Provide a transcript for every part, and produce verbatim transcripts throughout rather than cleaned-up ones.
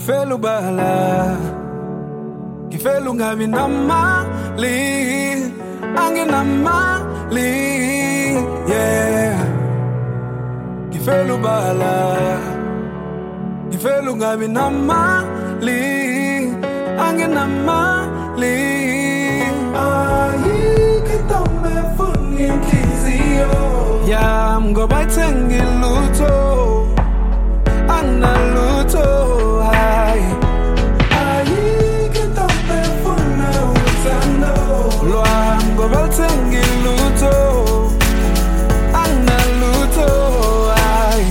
ngifela ubala, ngifela ungabi namali, anginamali, yeah. Ngifela ubala, ngifela ungabi namali, anginamali. Ayikho into efuna inhliziyo yami ngoba ayithengi lutho, anginalutho. Hayi, ayikho into efuna uthando lwami ngoba ayithengi lutho, anginalutho. Hayi,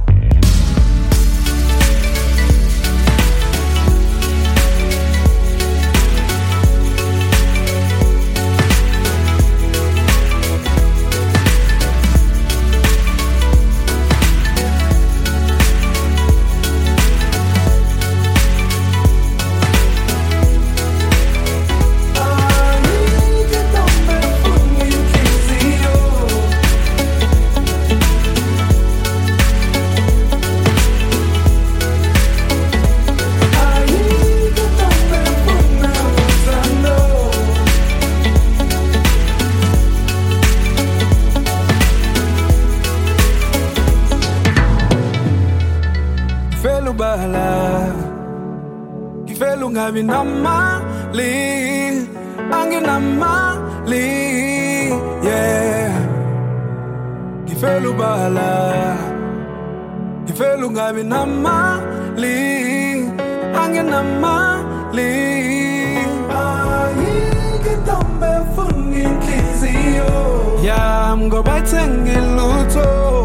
ngifela ubala, ngifela ungabi namali, anginamali, yeah. Ngifela ubala, ngifela ungabi namali, anginamali. Ayikho into efuna inhliziyo yami ngoba ayithengi lutho,